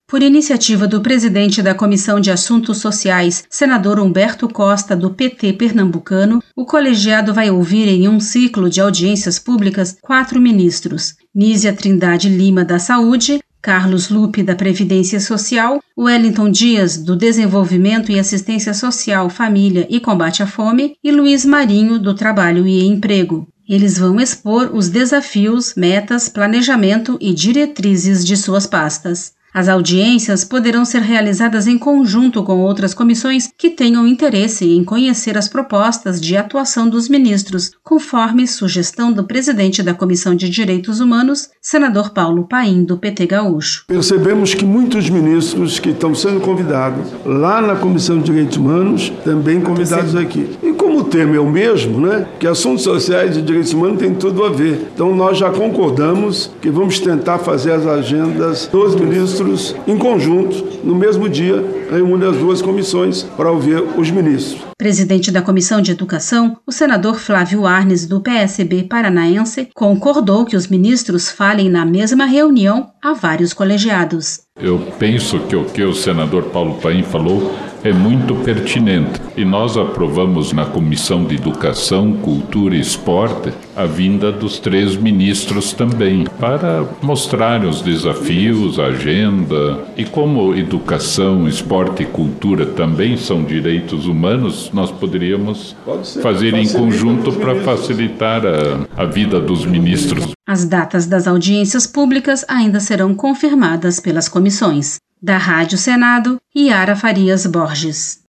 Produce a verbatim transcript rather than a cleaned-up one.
Por iniciativa do presidente da Comissão de Assuntos Sociais, senador Humberto Costa, do P T pernambucano, o colegiado vai ouvir em um ciclo de audiências públicas quatro ministros: Nízia Trindade Lima, da Saúde, Carlos Lupe, da Previdência Social, Wellington Dias, do Desenvolvimento e Assistência Social, Família e Combate à Fome, e Luiz Marinho, do Trabalho e Emprego. Eles vão expor os desafios, metas, planejamento e diretrizes de suas pastas. As audiências poderão ser realizadas em conjunto com outras comissões que tenham interesse em conhecer as propostas de atuação dos ministros, conforme sugestão do presidente da Comissão de Direitos Humanos, senador Paulo Paim, do P T gaúcho. Percebemos que muitos ministros que estão sendo convidados lá na Comissão de Direitos Humanos, também convidados aqui. E como o tema é o mesmo, né, que assuntos sociais e direitos humanos têm tudo a ver. Então nós já concordamos que vamos tentar fazer as agendas dos ministros em conjunto, no mesmo dia, reúne as duas comissões para ouvir os ministros. Presidente da Comissão de Educação, o senador Flávio Arnes, do P S B paranaense, concordou que os ministros falem na mesma reunião a vários colegiados. Eu penso que o que o senador Paulo Paim falou é muito pertinente e nós aprovamos na Comissão de Educação, Cultura e Esporte a vinda dos três ministros também para mostrar os desafios, a agenda e como educação, esporte e cultura também são direitos humanos, nós poderíamos fazer em conjunto para facilitar a, a vida dos ministros. As datas das audiências públicas ainda serão confirmadas pelas comissões. Da Rádio Senado, Yara Farias Borges.